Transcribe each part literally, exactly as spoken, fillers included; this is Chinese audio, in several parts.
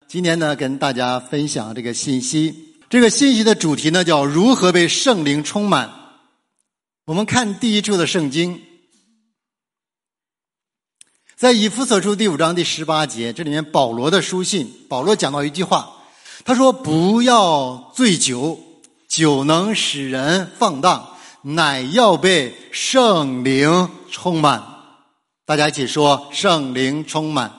今天呢跟大家分享这个信息。这个信息的主题呢叫如何被圣灵充满。我们看第一处的圣经，在以弗所书第五章第十八节，这里面保罗的书信，保罗讲到一句话，他说不要醉酒，酒能使人放荡，乃要被圣灵充满。大家一起说圣灵充满。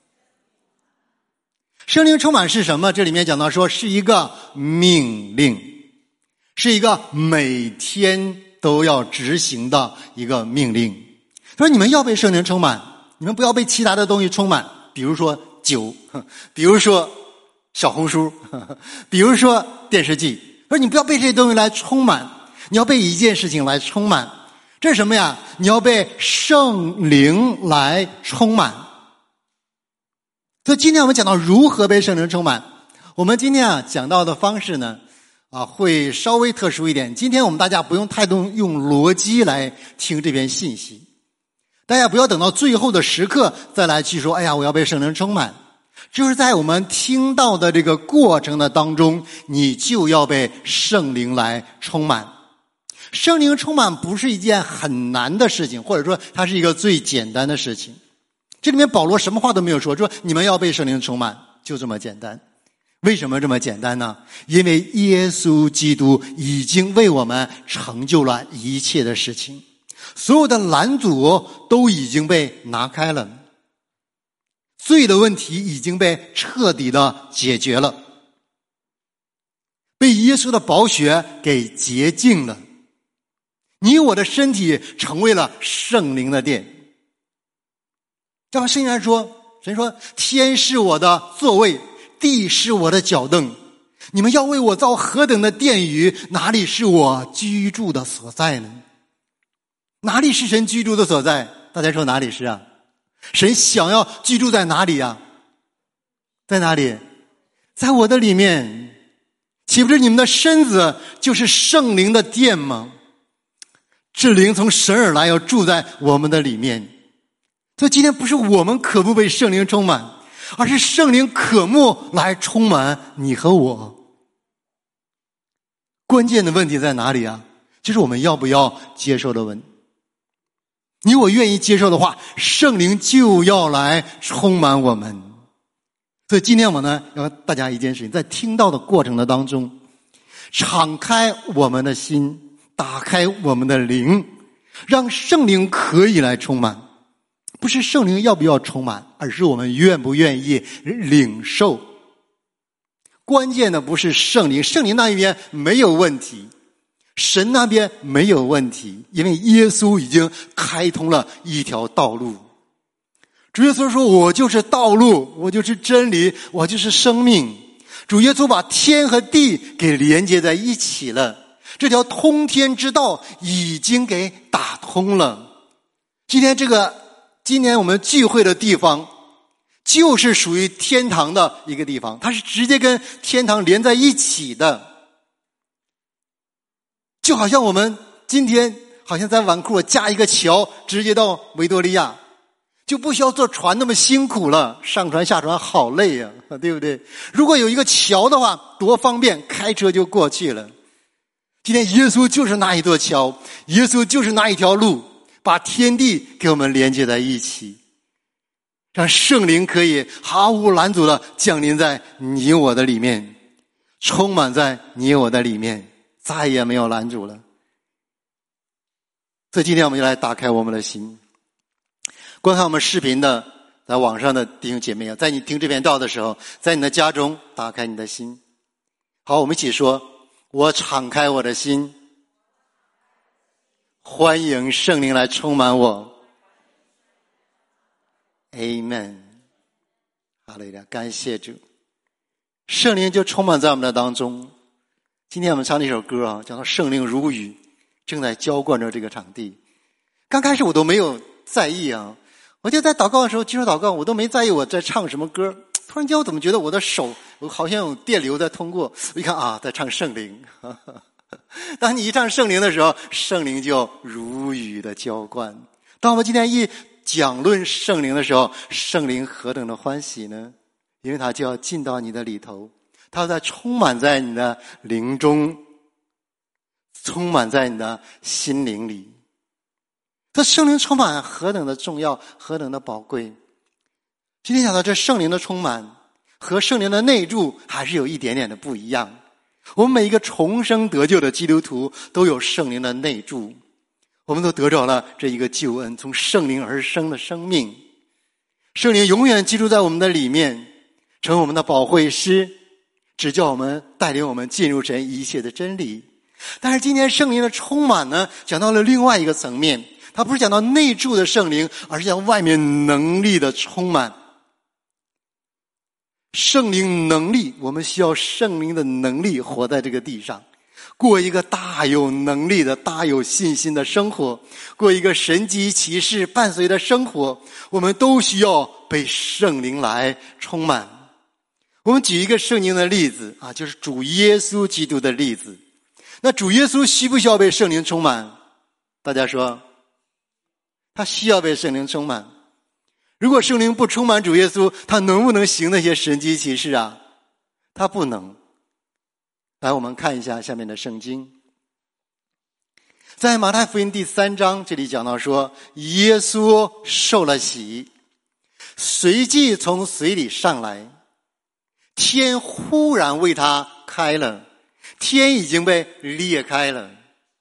圣灵充满是什么？这里面讲到说是一个命令，是一个每天都要执行的一个命令。他说你们要被圣灵充满，你们不要被其他的东西充满，比如说酒，比如说小红书，比如说电视剧。他说你不要被这些东西来充满，你要被一件事情来充满。这是什么呀？你要被圣灵来充满。所以今天我们讲到如何被圣灵充满。我们今天啊讲到的方式呢啊会稍微特殊一点。今天我们大家不用太多用逻辑来听这篇信息，大家不要等到最后的时刻再来去说哎呀我要被圣灵充满。就是在我们听到的这个过程的当中，你就要被圣灵来充满。圣灵充满不是一件很难的事情，或者说它是一个最简单的事情。这里面保罗什么话都没有说，说你们要被圣灵充满，就这么简单。为什么这么简单呢？因为耶稣基督已经为我们成就了一切的事情，所有的拦阻都已经被拿开了，罪的问题已经被彻底的解决了，被耶稣的宝血给洁净了。你我的身体成为了圣灵的殿。这样圣经上说，神说天是我的座位，地是我的脚凳，你们要为我造何等的殿宇，哪里是我居住的所在呢？哪里是神居住的所在？大家说哪里是啊？神想要居住在哪里啊？在哪里？在我的里面。岂不是你们的身子就是圣灵的殿吗？这灵从神而来，要住在我们的里面。所以今天不是我们渴慕被圣灵充满，而是圣灵渴慕来充满你和我。关键的问题在哪里啊？就是我们要不要接受的问题。你我愿意接受的话，圣灵就要来充满我们。所以今天我呢要大家一件事情，在听到的过程的当中，敞开我们的心，打开我们的灵，让圣灵可以来充满。不是圣灵要不要充满，而是我们愿不愿意领受。关键的不是圣灵，圣灵那一边没有问题，神那边没有问题，因为耶稣已经开通了一条道路。主耶稣说我就是道路，我就是真理，我就是生命。主耶稣把天和地给连接在一起了，这条通天之道已经给打通了。今天这个今年我们聚会的地方就是属于天堂的一个地方，它是直接跟天堂连在一起的。就好像我们今天好像在纨绔架一个桥直接到维多利亚，就不需要坐船那么辛苦了，上船下船好累呀、啊，对不对？如果有一个桥的话多方便，开车就过去了。今天耶稣就是那一座桥，耶稣就是那一条路，把天地给我们连接在一起，让圣灵可以毫无拦阻的降临在你我的里面，充满在你我的里面，再也没有拦阻了。所以今天我们就来打开我们的心。观看我们视频的在网上的弟兄姐妹啊，在你听这篇道的时候，在你的家中打开你的心。好，我们一起说，我敞开我的心，欢迎圣灵来充满我。 Amen。 哈利路亚，感谢主，圣灵就充满在我们的当中。今天我们唱了一首歌啊，叫做圣灵如雨，正在浇灌着这个场地。刚开始我都没有在意啊，我就在祷告的时候接受祷告，我都没在意我在唱什么歌。突然间我怎么觉得我的手我好像有电流在通过，我一看啊，在唱圣灵。当你一唱圣灵的时候，圣灵就如雨的浇灌。当我们今天一讲论圣灵的时候，圣灵何等的欢喜呢？ 因为他就要进到你的里头，他在充满在你的灵中，充满在你的心灵里。这圣灵充满何等的重要，何等的宝贵。今天讲到这圣灵的充满和圣灵的内住还是有一点点的不一样。我们每一个重生得救的基督徒都有圣灵的内住，我们都得着了这一个救恩，从圣灵而生的生命。圣灵永远居住在我们的里面，成为我们的保惠师，指教我们，带领我们进入神一切的真理。但是今天圣灵的充满呢，讲到了另外一个层面，它不是讲到内住的圣灵，而是讲外面能力的充满。圣灵能力，我们需要圣灵的能力活在这个地上，过一个大有能力的、大有信心的生活，过一个神迹奇事伴随的生活。我们都需要被圣灵来充满。我们举一个圣经的例子啊，就是主耶稣基督的例子。那主耶稣需不需要被圣灵充满？大家说，他需要被圣灵充满。如果圣灵不充满主耶稣，他能不能行那些神迹奇事啊？他不能。来，我们看一下下面的圣经。在马太福音第三章，这里讲到说，耶稣受了洗，随即从水里上来，天忽然为他开了，天已经被裂开了。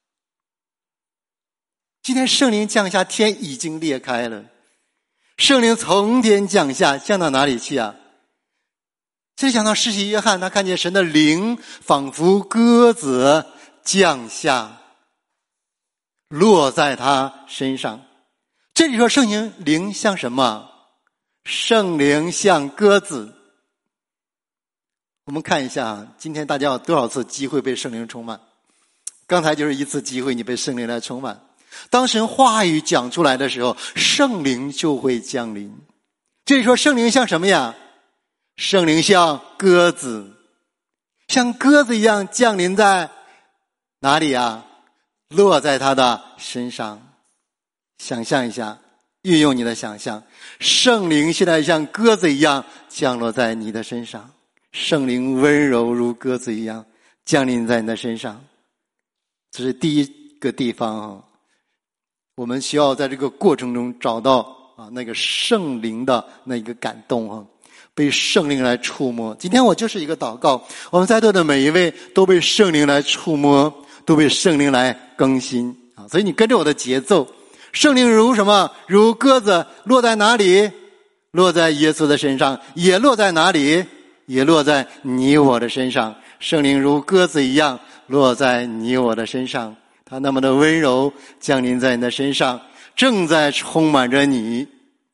今天圣灵降下，天已经裂开了。圣灵从天降下，降到哪里去啊？这里讲到施洗约翰，他看见神的灵仿佛鸽子降下，落在他身上。这里说圣灵灵像什么？圣灵像鸽子。我们看一下，今天大家有多少次机会被圣灵充满？刚才就是一次机会，你被圣灵来充满。当神话语讲出来的时候，圣灵就会降临。这里说圣灵像什么呀？圣灵像鸽子，像鸽子一样降临在哪里啊？落在他的身上。想象一下，运用你的想象，圣灵现在像鸽子一样降落在你的身上，圣灵温柔如鸽子一样降临在你的身上。这是第一个地方啊，我们需要在这个过程中找到啊那个圣灵的那个感动啊，被圣灵来触摸。今天我就是一个祷告，我们在座的每一位都被圣灵来触摸，都被圣灵来更新啊！所以你跟着我的节奏，圣灵如什么？如鸽子落在哪里？落在耶稣的身上，也落在哪里？也落在你我的身上。圣灵如鸽子一样落在你我的身上，他那么的温柔降临在你的身上，正在充满着你。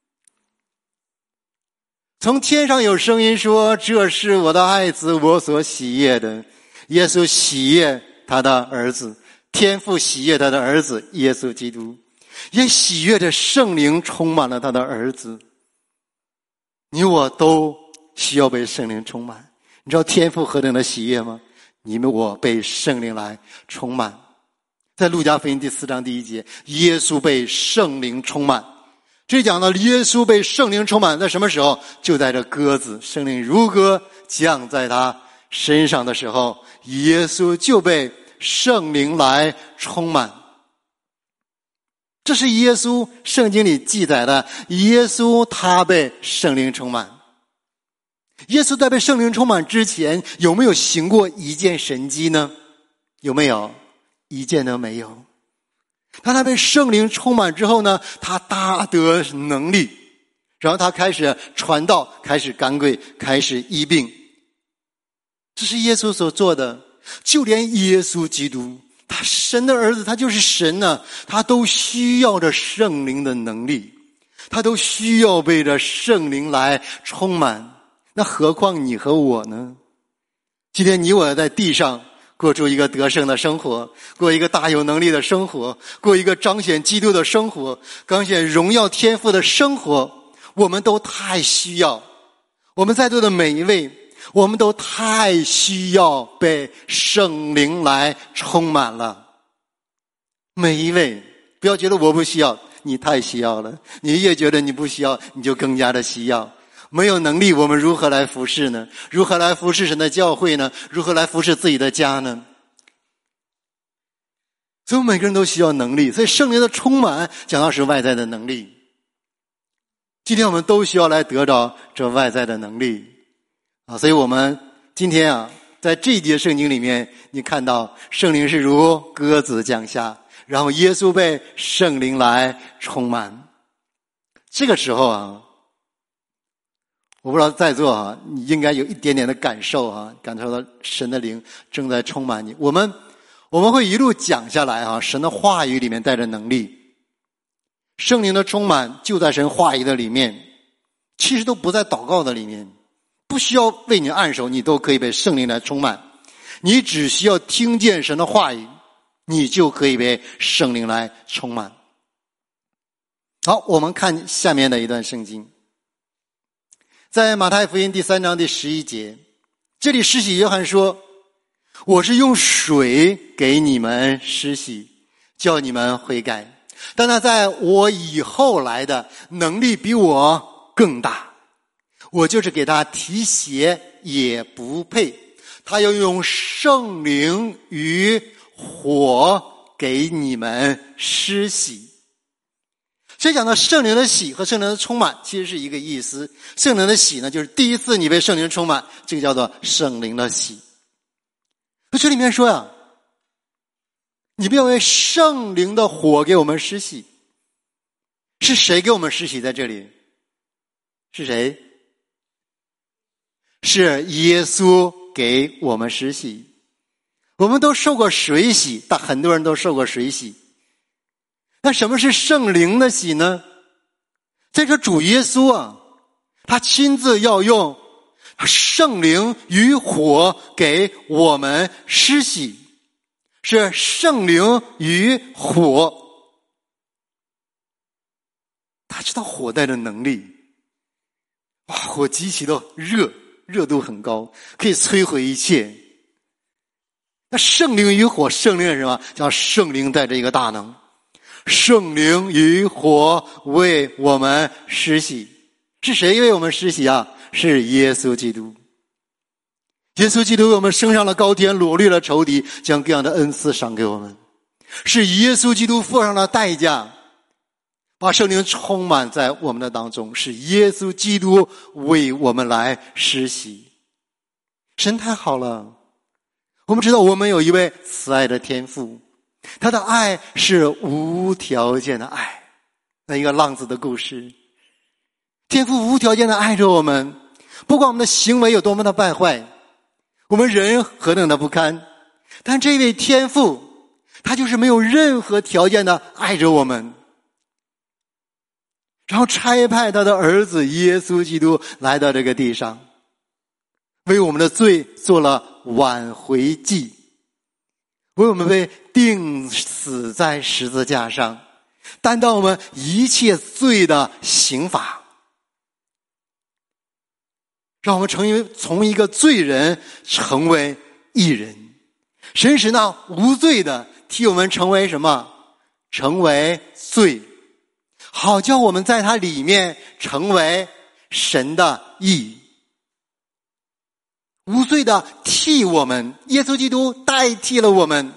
从天上有声音说，这是我的爱子，我所喜悦的。耶稣喜悦他的儿子，天父喜悦他的儿子耶稣基督，也喜悦着圣灵充满了他的儿子。你我都需要被圣灵充满。你知道天父何等的喜悦吗？你们我被圣灵来充满。在路加福音第四章第一节，耶稣被圣灵充满。这讲到耶稣被圣灵充满，在什么时候？就在这鸽子圣灵如鸽降在他身上的时候，耶稣就被圣灵来充满。这是耶稣圣经里记载的，耶稣他被圣灵充满。耶稣在被圣灵充满之前，有没有行过一件神迹呢？有没有？一件都没有。当他被圣灵充满之后呢，他大得能力，然后他开始传道，开始赶鬼，开始医病。这是耶稣所做的。就连耶稣基督，他神的儿子，他就是神呢，他都需要着圣灵的能力，他都需要被着圣灵来充满。那何况你和我呢？今天你我在地上过出一个得胜的生活，过一个大有能力的生活，过一个彰显基督的生活，彰显荣耀天父的生活，我们都太需要。我们在座的每一位，我们都太需要被圣灵来充满了。每一位，不要觉得我不需要，你太需要了。你越觉得你不需要，你就更加的需要。 没有能力，我们如何来服侍呢？如何来服侍神的教会呢？如何来服侍自己的家呢？所以我们每个人都需要能力，所以圣灵的充满讲到是外在的能力。今天我们都需要来得着这外在的能力啊！所以我们今天啊，在这一节圣经里面，你看到圣灵是如鸽子降下，然后耶稣被圣灵来充满。这个时候啊，我不知道在座啊，你应该有一点点的感受啊，感受到神的灵正在充满你。我们我们会一路讲下来啊，神的话语里面带着能力，圣灵的充满就在神话语的里面，其实都不在祷告的里面，不需要为你按手，你都可以被圣灵来充满。你只需要听见神的话语，你就可以被圣灵来充满。好，我们看下面的一段圣经，在马太福音第三章第十一节，这里施洗约翰说，我是用水给你们施洗，叫你们悔改，但那在我以后来的能力比我更大，我就是给他提鞋也不配，他要用圣灵与火给你们施洗。所以讲到圣灵的洗和圣灵的充满其实是一个意思。圣灵的洗呢，就是第一次你被圣灵充满，这个叫做圣灵的洗。这里面说呀，你不要为圣灵的火给我们施洗。是谁给我们施洗在这里？是谁？是耶稣给我们施洗。我们都受过水洗，但很多人都受过水洗。那什么是圣灵的洗呢？这个主耶稣啊，他亲自要用圣灵与火给我们施洗，是圣灵与火。他知道火带的能力，哇，火极其的热，热度很高，可以摧毁一切。那圣灵与火，圣灵是什么？叫圣灵带着一个大能，圣灵与火为我们施洗。是谁为我们施洗啊？是耶稣基督。耶稣基督为我们升上了高天，掳掠了仇敌，将各样的恩赐赏给我们。是耶稣基督付上了代价，把圣灵充满在我们的当中，是耶稣基督为我们来施洗。神太好了，我们知道我们有一位慈爱的天父，他的爱是无条件的爱。那一个浪子的故事，天父无条件的爱着我们，不管我们的行为有多么的败坏，我们人何等的不堪，但这位天父他就是没有任何条件的爱着我们，然后差派他的儿子耶稣基督来到这个地上，为我们的罪做了挽回祭，为我们被钉死在十字架上，担当我们一切罪的刑罚，让我们成为从一个罪人成为义人。神使那无罪的替我们成为什么？成为罪，好叫我们在他里面成为神的义。无罪的替我们，耶稣基督代替了我们，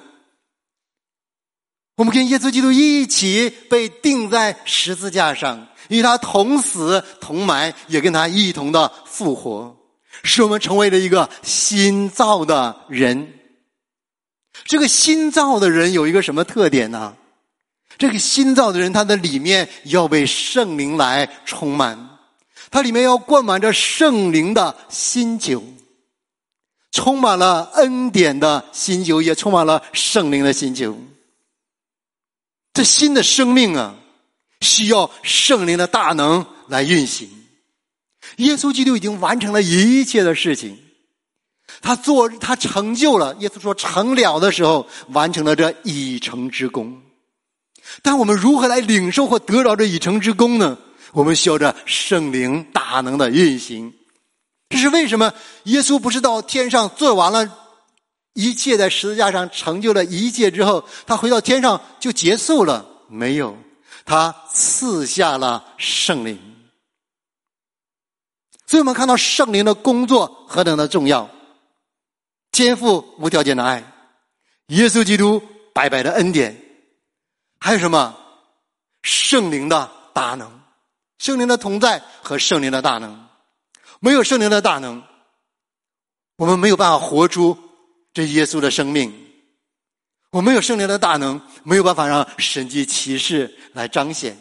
我们跟耶稣基督一起被钉在十字架上，与他同死同埋，也跟他一同的复活，使我们成为了一个新造的人。这个新造的人有一个什么特点呢？这个新造的人，他的里面要被圣灵来充满，他里面要灌满着圣灵的新酒，充满了恩典的新酒，也充满了圣灵的新酒。这新的生命啊，需要圣灵的大能来运行。耶稣基督已经完成了一切的事情，他做他成就了，耶稣说成了的时候完成了这已成之功。但我们如何来领受或得着这已成之功呢？我们需要着圣灵大能的运行。这是为什么耶稣不是到天上做完了一切，在十字架上成就了一切之后，他回到天上就结束了？没有，他赐下了圣灵。 所以我们看到圣灵的工作何等的重要。天父无条件的爱，耶稣基督白白的恩典，还有什么？圣灵的大能，圣灵的同在和圣灵的大能。没有圣灵的大能，我们没有办法活出这耶稣的生命。我们有圣灵的大能，没有办法让神迹奇事来彰显。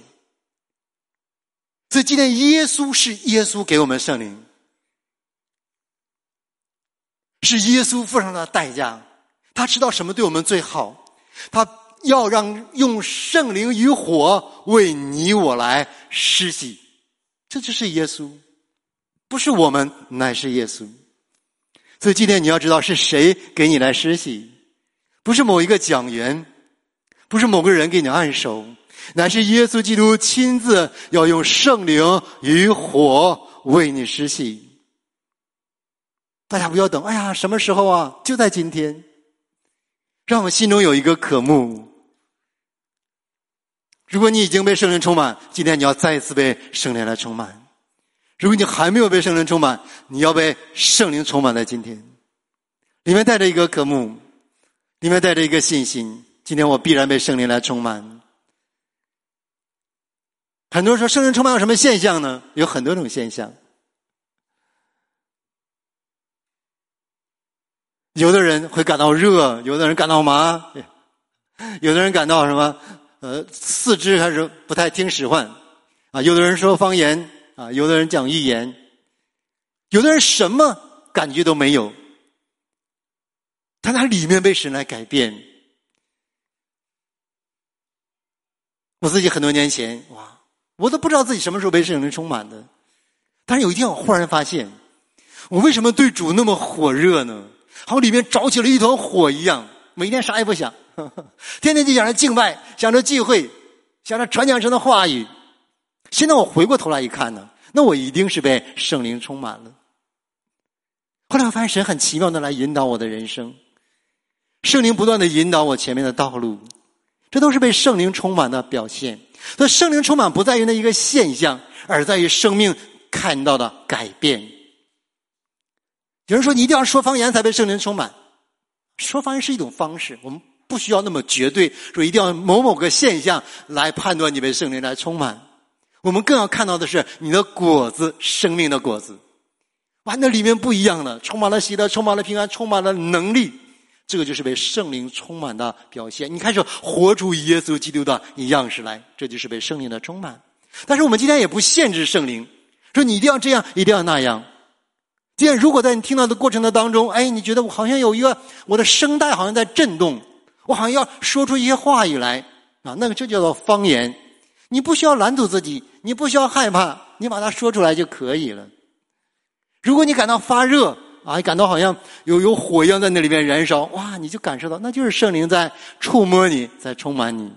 所以今天耶稣是耶稣给我们圣灵，是耶稣付上了代价，他知道什么对我们最好，他要让用圣灵与火为你我来施洗。这就是耶稣，不是我们，乃是耶稣。所以今天你要知道是谁给你来施洗，不是某一个讲员，不是某个人给你按手，乃是耶稣基督亲自要用圣灵与火为你施洗。大家不要等，哎呀，什么时候啊？就在今天。让我们心中有一个渴慕。如果你已经被圣灵充满，今天你要再一次被圣灵来充满。如果你还没有被圣灵充满，你要被圣灵充满在今天。里面带着一个渴慕，里面带着一个信心，今天我必然被圣灵来充满。很多人说圣灵充满有什么现象呢？有很多种现象。有的人会感到热，有的人感到麻，有的人感到什么呃四肢开始不太听使唤啊，有的人说方言啊，有的人讲预言，有的人什么感觉都没有，但他里面被神来改变。我自己很多年前，哇，我都不知道自己什么时候被圣灵充满的，但是有一天我忽然发现，我为什么对主那么火热呢？好像里面着起了一团火一样，每天啥也不想，呵呵天天就想着敬拜，想着聚会，想着传讲神的话语。现在我回过头来一看呢，那我一定是被圣灵充满了。后来我发现神很奇妙的来引导我的人生，圣灵不断的引导我前面的道路，这都是被圣灵充满的表现。所以圣灵充满不在于那一个现象，而在于生命看到的改变。有人说你一定要说方言才被圣灵充满，说方言是一种方式，我们不需要那么绝对，说一定要某某个现象来判断你被圣灵来充满。我们更要看到的是你的果子，生命的果子。哇，那里面不一样了，充满了喜乐，充满了平安，充满了能力，这个就是被圣灵充满的表现。你开始活出耶稣基督的样式来，这就是被圣灵的充满。但是我们今天也不限制圣灵，说你一定要这样，一定要那样。今天如果在你听到的过程的当中，哎，你觉得我好像有一个，我的声带好像在震动，我好像要说出一些话语来啊，那个这叫做方言。你不需要拦阻自己，你不需要害怕，你把它说出来就可以了。如果你感到发热啊，你感到好像有有火一样在那里面燃烧，哇，你就感受到那就是圣灵在触摸你，在充满你。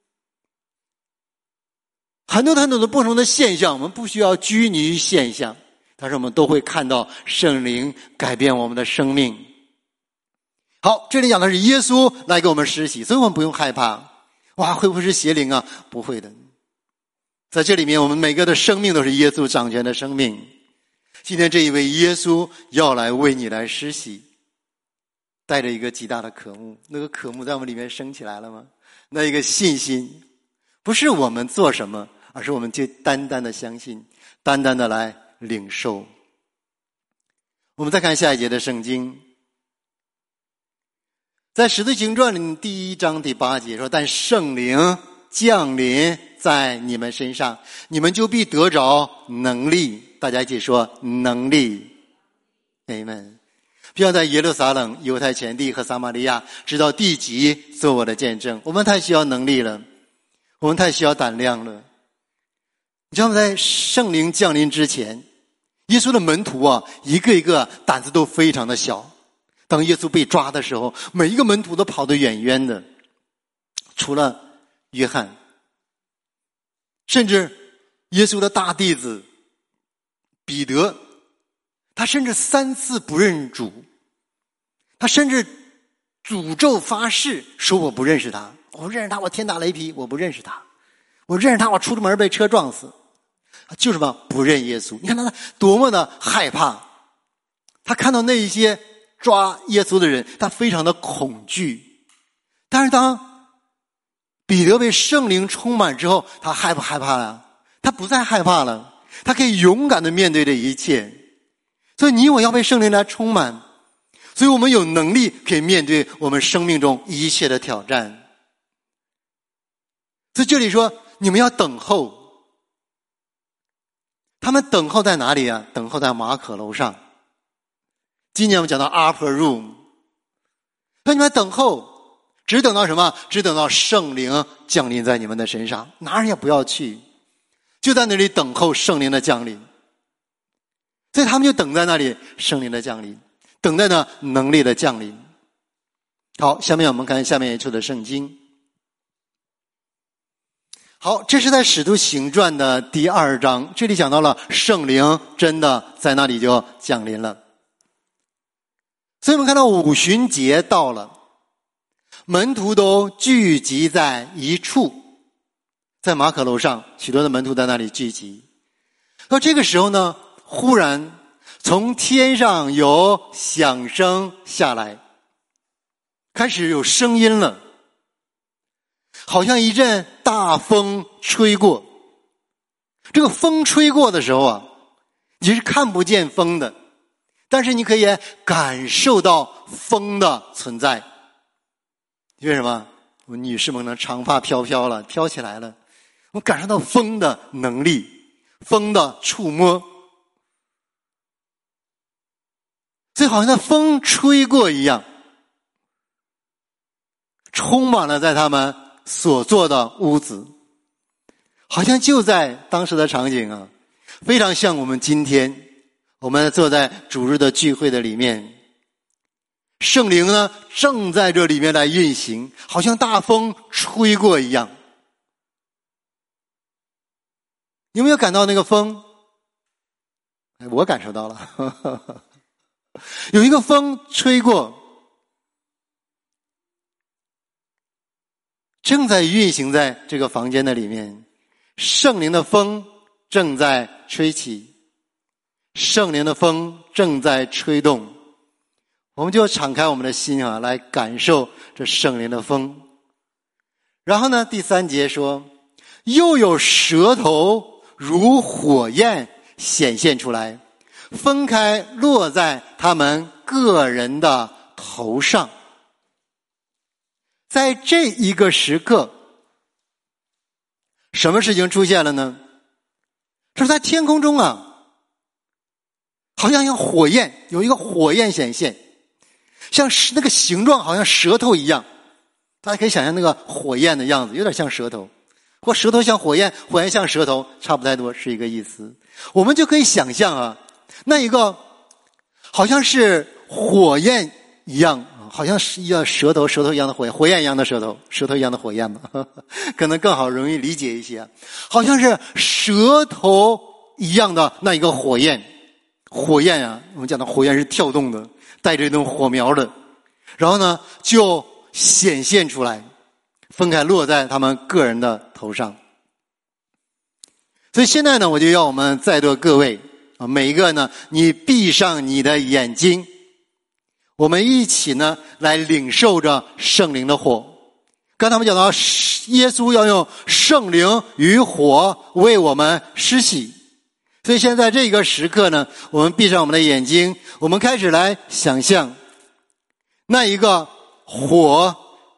很多很多的不同的现象，我们不需要拘泥于现象，但是我们都会看到圣灵改变我们的生命。好，这里讲的是耶稣来给我们施洗，所以我们不用害怕。哇，会不会是邪灵啊？不会的。在这里面，我们每个的生命都是耶稣掌权的生命。今天这一位耶稣要来为你来施洗，带着一个极大的渴慕，那个渴慕在我们里面升起来了吗？那一个信心，不是我们做什么，而是我们就单单的相信，单单的来领受。我们再看下一节的圣经，在使徒行传里第一章第八节说，但圣灵降临在你们身上，你们就必得着能力。大家一起说能力。Amen。必要在耶路撒冷、犹太全地和撒玛利亚直到地极做我的见证。我们太需要能力了，我们太需要胆量了。你知道在圣灵降临之前，耶稣的门徒啊，一个一个胆子都非常的小。当耶稣被抓的时候，每一个门徒都跑得远远的，除了约翰。甚至耶稣的大弟子彼得，他甚至三次不认主，他甚至诅咒发誓说我不认识他，我认识他我天打雷劈，我不认识他，我认识他我出了门被车撞死。 就什么不认耶稣。你看他多么的害怕，他看到那一些抓耶稣的人，他非常的恐惧。但是当彼得被圣灵充满之后，他害不害怕了？他不再害怕了，他可以勇敢的面对这一切。所以你我要被圣灵来充满，所以我们有能力可以面对我们生命中一切的挑战。所以这里说你们要等候，他们等候在哪里啊？等候在马可楼上。今年我们讲到 upper room， 那你们等候，只等到什么？只等到圣灵降临在你们的身上，哪儿也不要去，就在那里等候圣灵的降临。所以他们就等在那里，圣灵的降临，等待呢能力的降临。好，下面我们看下面一处的圣经。好，这是在使徒行传的第二章，这里讲到了圣灵真的在那里就降临了。所以我们看到五旬节到了，门徒都聚集在一处，在马可楼上，许多的门徒在那里聚集。到这个时候呢，忽然从天上有响声下来，开始有声音了，好像一阵大风吹过。这个风吹过的时候啊，你是看不见风的，但是你可以感受到风的存在。为什么？我女士们的长发飘飘了，飘起来了，我感受到风的能力，风的触摸。所以好像那风吹过一样，充满了在他们所坐的屋子，好像就在当时的场景啊，非常像我们今天我们坐在主日的聚会的里面，圣灵呢正在这里面来运行，好像大风吹过一样。有没有感到那个风？哎，我感受到了呵呵呵，有一个风吹过，正在运行在这个房间的里面，圣灵的风正在吹起，圣灵的风正在吹动。我们就敞开我们的心啊，来感受这圣灵的风。然后呢，第三节说，又有舌头如火焰显现出来，分开落在他们个人的头上。在这一个时刻，什么事情出现了呢？是在天空中啊，好像像火焰，有一个火焰显现，像那个形状好像舌头一样。大家可以想象那个火焰的样子，有点像舌头，或舌头像火焰，火焰像舌头，差不太多是一个意思。我们就可以想象啊，那一个好像是火焰一样，好像是一个舌头，舌头一样的火焰，火焰一样的舌头，舌头一样的火焰嘛，呵呵，可能更好容易理解一些。好像是舌头一样的那一个火焰，火焰啊，我们讲的火焰是跳动的，带着一种火苗的，然后呢就显现出来，分开落在他们个人的头上。所以现在呢，我就要我们在座各位啊，每一个呢，你闭上你的眼睛，我们一起呢来领受着圣灵的火。刚才我们讲到，耶稣要用圣灵与火为我们施洗。所以现在这个时刻呢，我们闭上我们的眼睛，我们开始来想象那一个火，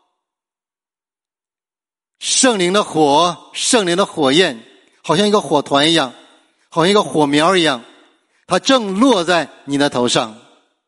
圣灵的火，圣灵的火焰，好像一个火团一样，好像一个火苗一样，它正落在你的头上。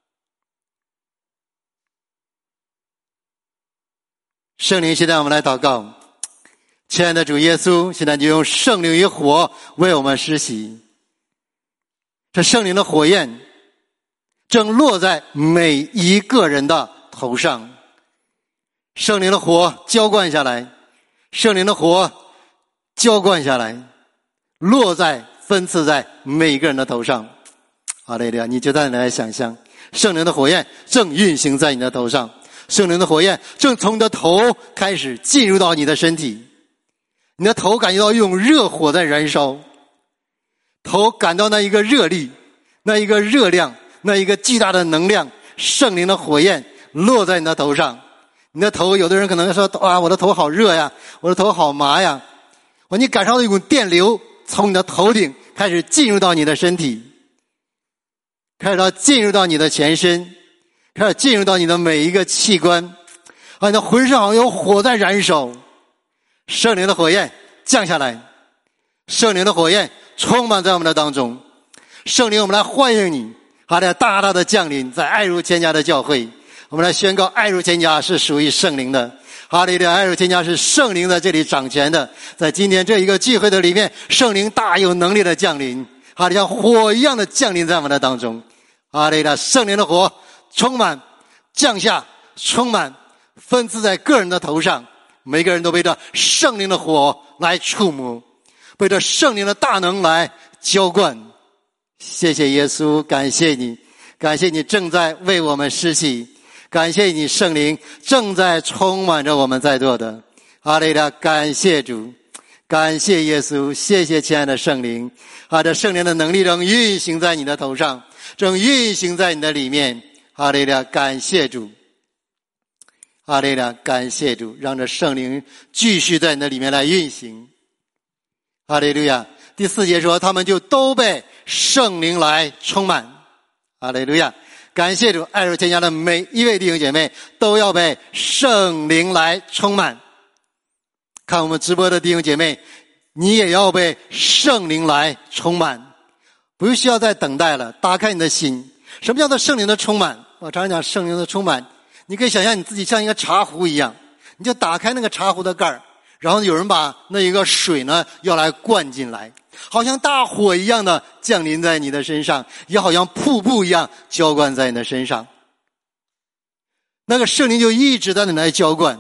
圣灵，现在我们来祷告。亲爱的主耶稣，现在就用圣灵与火为我们施洗。这圣灵的火焰正落在每一个人的头上，圣灵的火浇灌下来，圣灵的火浇灌下来，落在分赐在每一个人的头上。好嘞，你就在那来想象，圣灵的火焰正运行在你的头上，圣灵的火焰正从你的头开始进入到你的身体，你的头感觉到用热火在燃烧， 头感到那一个热力，那一个热量，那一个巨大的能量，圣灵的火焰落在你的头上。你的头，有的人可能说啊，我的头好热呀，我的头好麻呀。我你感受到一股电流从你的头顶开始进入到你的身体，开始到进入到你的全身，开始进入到你的每一个器官，啊，你的浑身好像有火在燃烧。圣灵的火焰降下来，圣灵的火焰充满在我们的当中。圣灵，我们来欢迎你，好的，大大的降临在爱如千家的教会。我们来宣告，爱如千家是属于圣灵的。哈利路亚，爱如千家是圣灵在这里掌权的。在今天这一个聚会的里面，圣灵大有能力的降临，哈利路亚，火一样的降临在我们的当中。哈利路亚，圣灵的火充满降下，充满分赐在个人的头上，每个人都被这圣灵的火来触摸，被这圣灵的大能来浇灌。谢谢耶稣，感谢你，感谢你正在为我们施洗，感谢你圣灵正在充满着我们在座的。哈利路亚，感谢主，感谢耶稣，谢谢亲爱的圣灵。啊，这圣灵的能力正运行在你的头上，正运行在你的里面。哈利路亚，感谢主，哈利路亚，感谢主，让这圣灵继续在你的里面来运行。哈利路亚。第四节说，他们就都被圣灵来充满。哈利路亚，感谢主，爱如千家的每一位弟兄姐妹都要被圣灵来充满。看我们直播的弟兄姐妹，你也要被圣灵来充满，不需要再等待了，打开你的心。什么叫做圣灵的充满？我常常讲圣灵的充满，你可以想象你自己像一个茶壶一样，你就打开那个茶壶的盖儿，然后有人把那一个水呢要来灌进来，好像大火一样的降临在你的身上，也好像瀑布一样浇灌在你的身上。那个圣灵就一直在那里来浇灌。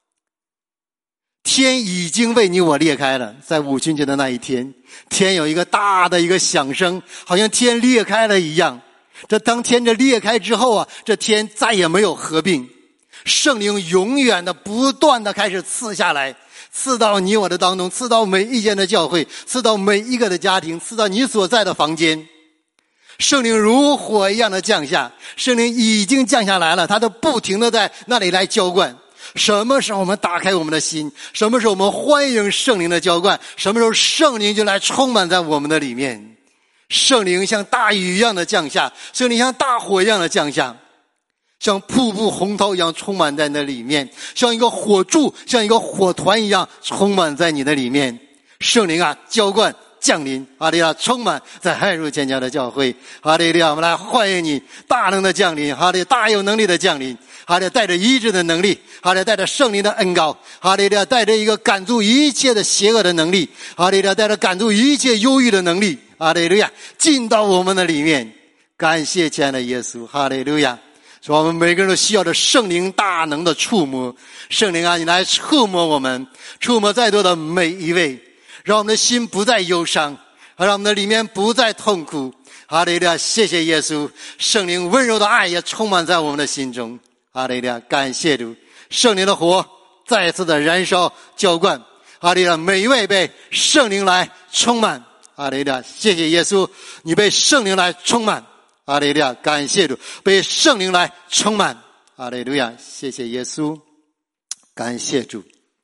天已经为你我裂开了，在五旬节的那一天，天有一个大的一个响声，好像天裂开了一样。这当天这裂开之后啊，这天再也没有合并，圣灵永远的不断的开始赐下来，赐到你我的当中，赐到每一间的教会，赐到每一个的家庭，赐到你所在的房间。圣灵如火一样的降下，圣灵已经降下来了，它都不停的在那里来浇灌。什么时候我们打开我们的心，什么时候我们欢迎圣灵的浇灌，什么时候圣灵就来充满在我们的里面。圣灵像大雨一样的降下，圣灵像大火一样的降下，像瀑布洪涛一样充满在你的里面，像一个火柱，像一个火团一样充满在你的里面。圣灵啊，浇灌降临，哈利路亚，充满在爱如千家的教会。哈利路亚，我们来欢迎你大能的降临，哈利路亚，大有能力的降临，哈利路亚，带着医治的能力，哈利路亚，带着圣灵的恩膏，哈利路亚，带着一个赶出一切的邪恶的能力，哈利路亚，带着赶出一切忧郁的能力，哈利路亚，进到我们的里面。感谢亲爱的耶稣，哈利路亚。说我们每个人都需要着圣灵大能的触摸。圣灵啊，你来触摸我们，触摸在座的每一位，让我们的心不再忧伤，让我们的里面不再痛苦。哈利路亚，谢谢耶稣，圣灵温柔的爱也充满在我们的心中。哈利路亚，感谢主，圣灵的火再次的燃烧浇灌。哈利路亚，每一位被圣灵来充满。哈利路亚，谢谢耶稣，你被圣灵来充满。哈利路亚，感谢主，被圣灵来充满。哈利路亚，谢谢耶稣，感谢主。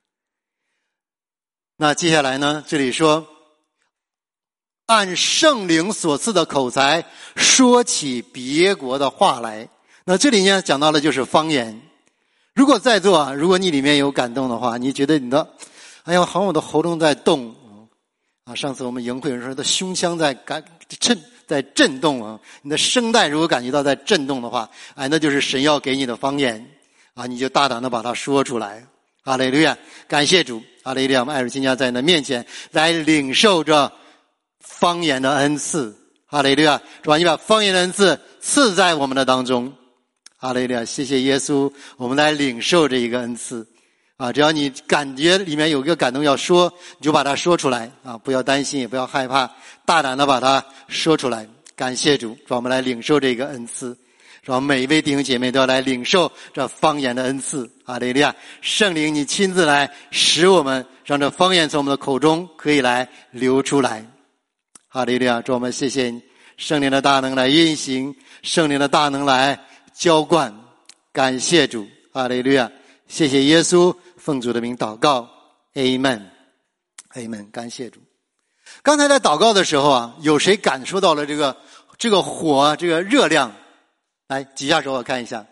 那接下来呢，这里说按圣灵所赐的口才说起别国的话来。那这里呢讲到的就是方言。如果在座啊，如果你里面有感动的话，你觉得你的哎呀好像我的喉咙在动啊，上次我们营会有人说的胸腔在感震在震动啊，你的声带如果感觉到在震动的话，哎，那就是神要给你的方言啊，你就大胆的把它说出来。哈利路亚，感谢主，哈利路亚，我们爱如千家在你的面前来领受着方言的恩赐。哈利路亚，主啊，你把方言的恩赐赐在我们的当中。哈利路亚，谢谢耶稣，我们来领受这一个恩赐啊！只要你感觉里面有一个感动要说，你就把它说出来啊！不要担心，也不要害怕，大胆的把它说出来。感谢主，让我们来领受这个恩赐，让每一位弟兄姐妹都要来领受这方言的恩赐。哈利路亚，圣灵你亲自来使我们，让这方言从我们的口中可以来流出来。 哈利路亚！主，我们谢谢你，圣灵的大能来运行，圣灵的大能来浇灌，感谢主，哈利路亚！谢谢耶稣，奉主的名祷告 ，Amen，Amen， Amen， 感谢主。刚才在祷告的时候啊，有谁感受到了这个这个火这个热量？来举下手我看一下。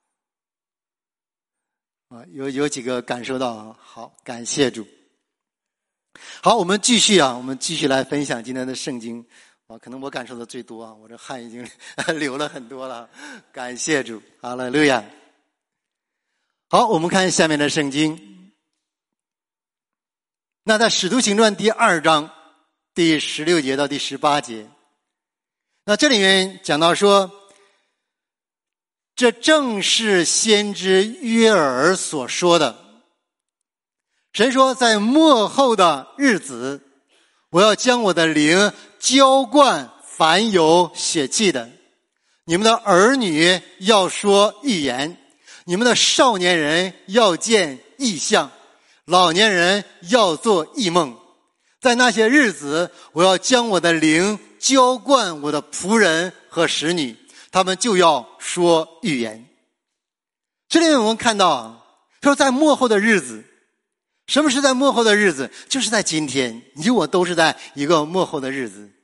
啊，有有几个感受到啊，好，感谢主。好，我们继续啊，我们继续来分享今天的圣经啊。可能我感受的最多啊，我这汗已经流了很多了，感谢主，哈利路亚。好，我们看下面的圣经。那在《使徒行传》第二章第十六节到第十八节，那这里面讲到说，这正是先知约珥所说的。神说，在末后的日子，我要将我的灵浇灌凡有血气的，你们的儿女要说预言，你们的少年人要见异象，老年人要做异梦。在那些日子，我要将我的灵浇灌我的仆人和使女，他们就要说预言。这里我们看到啊，说在末后的日子，什么是在末后的日子？就是在今天，你我都是在一个末后的日子。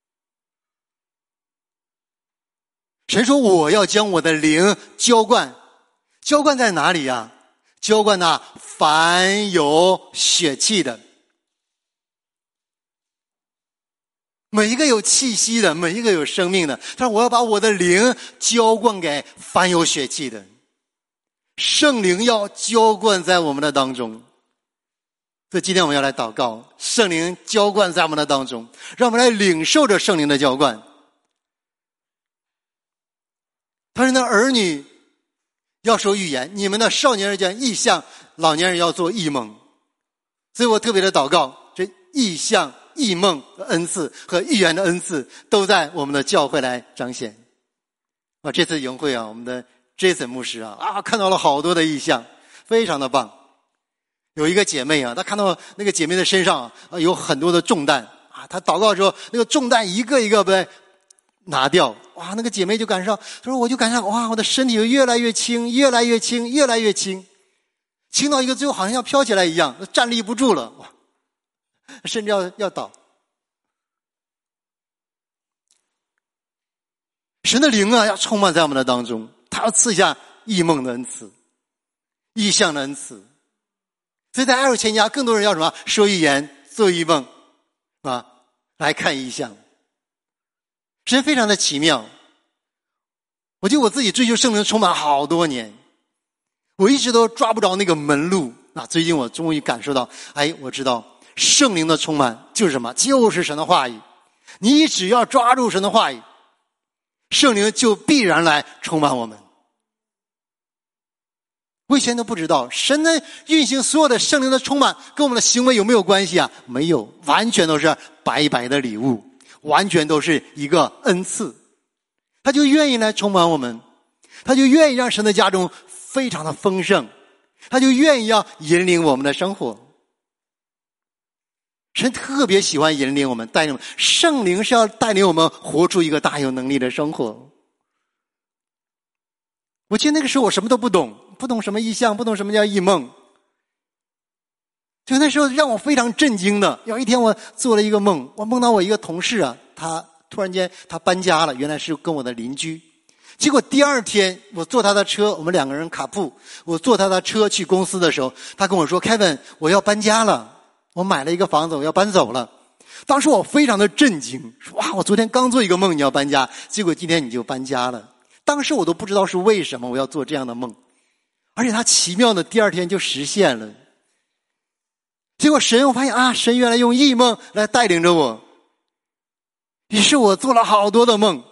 神说我要将我的灵浇灌，浇灌在哪里呀？浇灌那凡有血气的，每一个有气息的，每一个有生命的。他说我要把我的灵浇灌给凡有血气的，圣灵要浇灌在我们的当中。所以今天我们要来祷告，圣灵浇灌在我们的当中，让我们来领受着圣灵的浇灌。他说，那儿女要说预言，你们的少年人讲异象，老年人要做异梦。所以我特别的祷告，这异象、异梦的恩赐和预言的恩赐都在我们的教会来彰显。啊，这次营会啊，我们的 Jason 牧师啊啊看到了好多的异象，非常的棒。有一个姐妹啊，她看到那个姐妹的身上啊有很多的重担啊，她祷告的时候，那个重担一个一个被拿掉，哇，那个姐妹就感受到，她说我就感受到，哇，我的身体就越来越轻，越来越轻，越来越轻，轻到一个最后好像要飘起来一样，站立不住了，哇，甚至要要倒。神的灵啊，要充满在我们的当中，他要赐下异梦的恩赐，异象的恩赐。所以在爱如千家，更多人要什么？说预言，做异梦，啊，来看异象。神非常的奇妙。我觉得我自己追求圣灵充满好多年，我一直都抓不着那个门路。啊，最近我终于感受到，哎，我知道圣灵的充满就是什么？就是神的话语。你只要抓住神的话语，圣灵就必然来充满我们。我以前都不知道，神的运行所有的圣灵的充满跟我们的行为有没有关系啊？没有，完全都是白白的礼物，完全都是一个恩赐。他就愿意来充满我们，他就愿意让神的家中非常的丰盛，他就愿意要引领我们的生活。神特别喜欢引领我们，带领我们。圣灵是要带领我们活出一个大有能力的生活。我记得那个时候我什么都不懂，不懂什么异象，不懂什么叫异梦。就那时候让我非常震惊的，有一天我做了一个梦，我梦到我一个同事啊，他突然间他搬家了，原来是跟我的邻居。结果第二天我坐他的车，我们两个人卡铺，我坐他的车去公司的时候，他跟我说 Kevin 我要搬家了，我买了一个房子，我要搬走了。当时我非常的震惊，说哇，我昨天刚做一个梦你要搬家，结果今天你就搬家了。当时我都不知道是为什么我要做这样的梦，而且他奇妙的第二天就实现了。结果神我发现啊，神原来用异梦来带领着我，于是我做了好多的梦，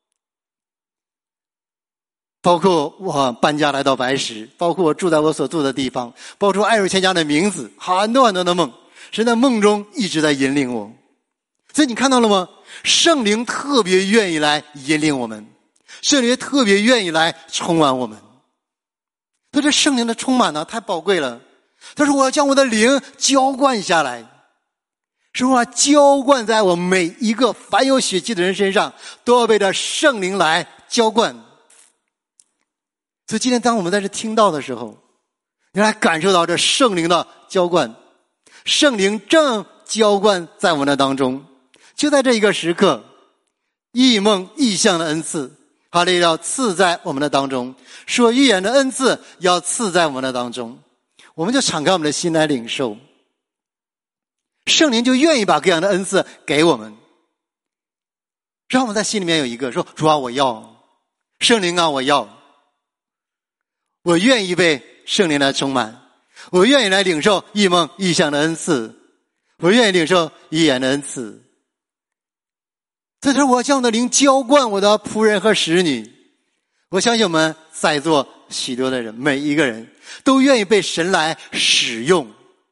包括我搬家来到白石，包括我住在我所住的地方，包括爱如千家的名字，很多很多的梦，神在梦中一直在引领我。所以你看到了吗？圣灵特别愿意来引领我们，圣灵特别愿意来充满我们。所以这圣灵的充满呢，太宝贵了。他说我要将我的灵浇灌下来， 是吧？浇灌在我每一个凡有血气的人身上，都要被这圣灵来浇灌。所以今天当我们在这听到的时候，你来感受到这圣灵的浇灌，圣灵正浇灌在我们的当中。就在这一个时刻，异梦异象的恩赐哈利要赐在我们的当中，说预言的恩赐要赐在我们的当中。我们就敞开我们的心来领受，圣灵就愿意把各样的恩赐给我们，让我们在心里面有一个说，主啊我要，圣灵啊我要，我愿意被圣灵来充满，我愿意来领受异梦异象的恩赐，我愿意领受预言的恩赐。这是我将我的灵浇灌我的仆人和使女。我相信我们在座许多的人，每一个人都愿意被神来使用。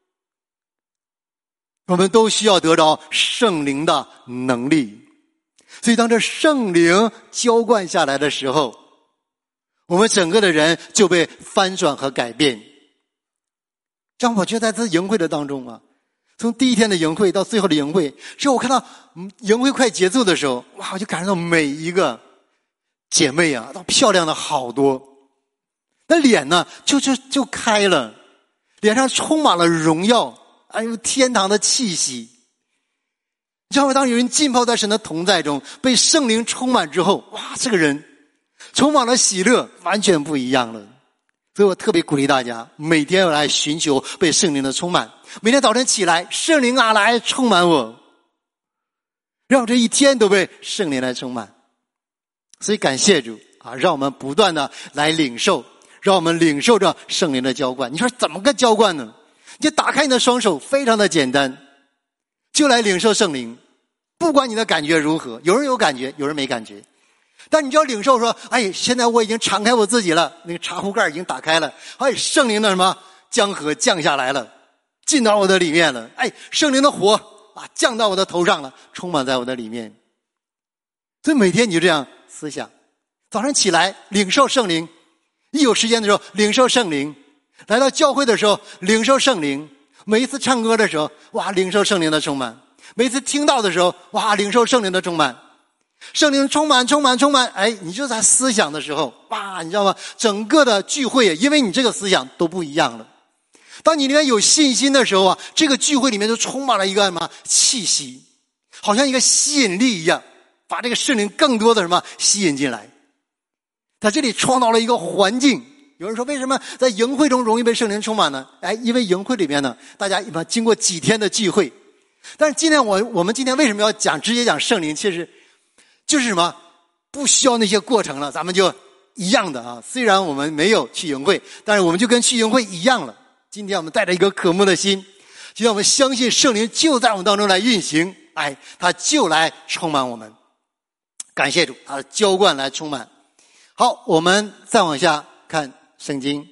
我们都需要得着圣灵的能力，所以当这圣灵浇灌下来的时候，我们整个的人就被翻转和改变。这样我觉得在这营会的当中啊，从第一天的营会到最后的营会，只有我看到营会快结束的时候，哇，我就感受到每一个姐妹啊都漂亮的好多，那脸呢就就就开了，脸上充满了荣耀，还有天堂的气息。你知道吗？当有人浸泡在神的同在中，被圣灵充满之后，哇，这个人充满了喜乐，完全不一样了。所以我特别鼓励大家，每天要来寻求被圣灵的充满。每天早晨起来，圣灵啊来充满我，让我这一天都被圣灵来充满。所以感谢主啊，让我们不断的来领受，让我们领受着圣灵的浇灌。你说怎么个浇灌呢？你就打开你的双手，非常的简单，就来领受圣灵。不管你的感觉如何，有人有感觉，有人没感觉，但你就要领受说，哎，现在我已经敞开我自己了，那个茶壶盖已经打开了，哎，圣灵的什么江河降下来了，进到我的里面了，哎，圣灵的火啊降到我的头上了，充满在我的里面。所以每天你就这样思想，早上起来领受圣灵，一有时间的时候领受圣灵，来到教会的时候领受圣灵，每一次唱歌的时候，哇，领受圣灵的充满，每一次听到的时候，哇，领受圣灵的充满，圣灵充满充满充满，哎，你就在思想的时候，哇，你知道吗？整个的聚会因为你这个思想都不一样了。当你里面有信心的时候啊，这个聚会里面就充满了一个什么气息，好像一个吸引力一样，把这个圣灵更多的什么吸引进来。在这里创造了一个环境。有人说为什么在营会中容易被圣灵充满呢？哎，因为营会里面呢，大家一般经过几天的聚会。但是今天我我们今天为什么要讲直接讲圣灵？其实就是什么不需要那些过程了，咱们就一样的啊。虽然我们没有去营会，但是我们就跟去营会一样了。今天我们带着一个渴慕的心，今天我们相信圣灵就在我们当中来运行，哎，他就来充满我们。感谢主，他的浇灌来充满。好，我们再往下看圣经。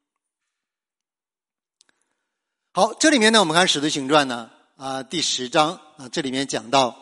好，这里面呢，我们看使徒行传呢，啊，第十章啊，这里面讲到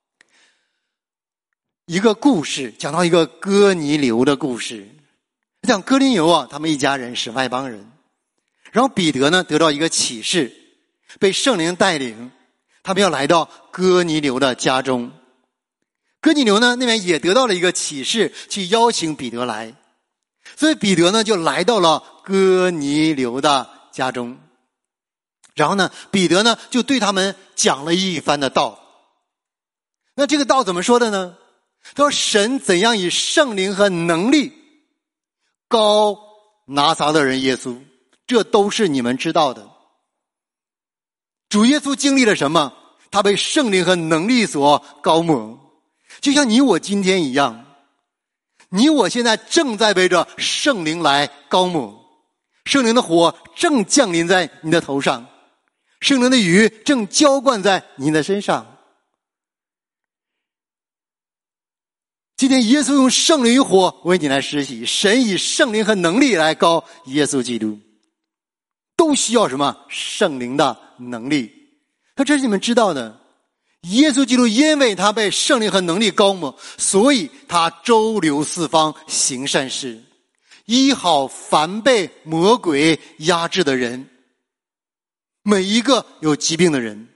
一个故事，讲到一个哥尼流的故事。讲哥尼流啊，他们一家人是外邦人，然后彼得呢得到一个启示，被圣灵带领，他们要来到哥尼流的家中。哥尼流呢那边也得到了一个启示，去邀请彼得来，所以彼得呢就来到了哥尼流的家中。然后呢，彼得呢就对他们讲了一番的道。那这个道怎么说的呢？他说神怎样以圣灵和能力膏拿撒勒人耶稣，这都是你们知道的。主耶稣经历了什么？他被圣灵和能力所膏抹，就像你我今天一样，你我现在正在被着圣灵来膏抹，圣灵的火正降临在你的头上，圣灵的雨正浇灌在你的身上。今天耶稣用圣灵与火为你来施洗，神以圣灵和能力来膏耶稣基督，都需要什么？圣灵的能力。那这是你们知道的，耶稣基督因为他被圣灵和能力膏抹，所以他周流四方行善事，医好凡被魔鬼压制的人，每一个有疾病的人，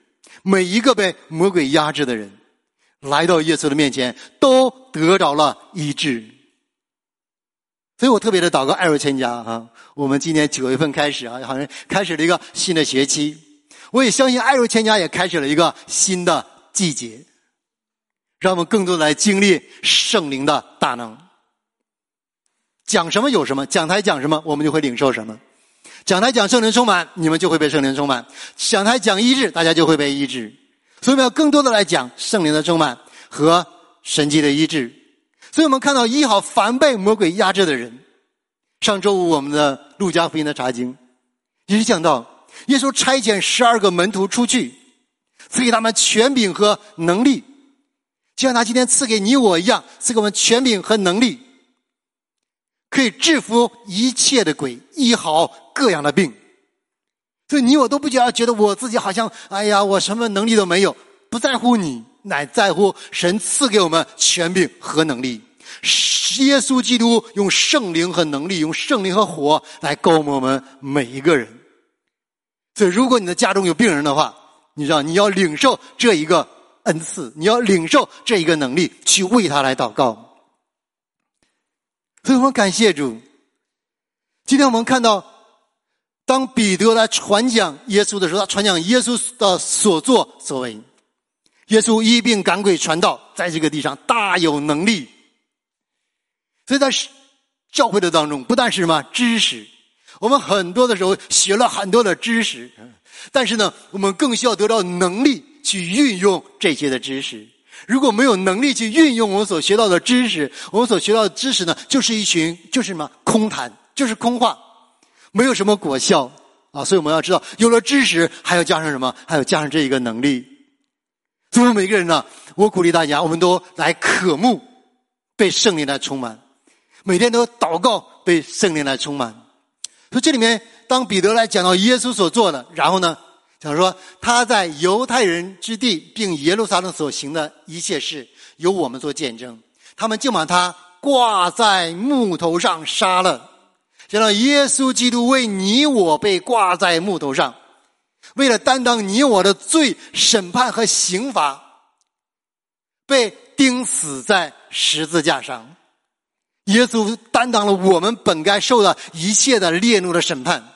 每一个被魔鬼压制的人来到耶稣的面前，都得着了医治。所以我特别的祷告爱若千家啊，我们今年九月份开始啊，好像开始了一个新的学期。我也相信爱若千家也开始了一个新的季节，让我们更多的来经历圣灵的大能。讲什么有什么，讲台讲什么，我们就会领受什么。讲台讲圣灵充满，你们就会被圣灵充满；讲台讲医治，大家就会被医治。所以我们要更多的来讲圣灵的充满和神迹的医治。所以我们看到医好凡被魔鬼压制的人。上周五我们的路加福音的查经也是讲到耶稣差遣十二个门徒出去，赐给他们权柄和能力，就像他今天赐给你我一样，赐给我们权柄和能力，可以制服一切的鬼，医好各样的病。所以你我都不觉得觉得我自己好像哎呀我什么能力都没有，不在乎你，乃在乎神赐给我们权柄和能力。耶稣基督用圣灵和能力，用圣灵和火来膏抹我们每一个人。所以如果你的家中有病人的话，你知道你要领受这一个恩赐，你要领受这一个能力，去为他来祷告。所以我们感谢主。今天我们看到当彼得来传讲耶稣的时候，他传讲耶稣的所作所为。耶稣医病赶鬼传道，在这个地上大有能力。所以在教会的当中，不但是什么知识，我们很多的时候学了很多的知识，但是呢，我们更需要得到能力去运用这些的知识。如果没有能力去运用我们所学到的知识，我们所学到的知识呢，就是一群就是什么空谈，就是空话，没有什么果效啊！所以我们要知道，有了知识，还要加上什么？还要加上这一个能力。所以我们每个人呢，我鼓励大家，我们都来渴慕被圣灵来充满，每天都祷告被圣灵来充满。所以这里面，当彼得来讲到耶稣所做的，然后呢，讲说他在犹太人之地并耶路撒冷所行的一切事，由我们做见证。他们就把他挂在木头上杀了。讲到耶稣基督为你我被挂在木头上，为了担当你我的罪、审判和刑罚，被钉死在十字架上。耶稣担当了我们本该受的一切的烈怒的审判，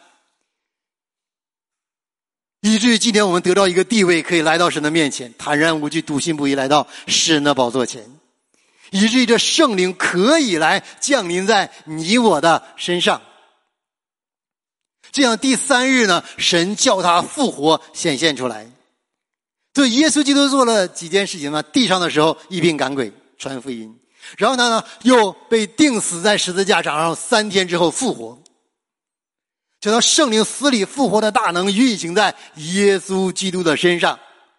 以至于今天我们得到一个地位，可以来到神的面前，坦然无惧、笃信不疑来到世人的宝座前，以至于这圣灵可以来降临在你我的身上。这样第三日呢，神叫他复活显现出来。所以耶稣基督做了几件事情呢？地上的时候医病赶鬼传福音，然后他呢又被钉死在十字架上，然后三天之后复活。就到圣灵死里复活的大能运行在耶稣基督的身上。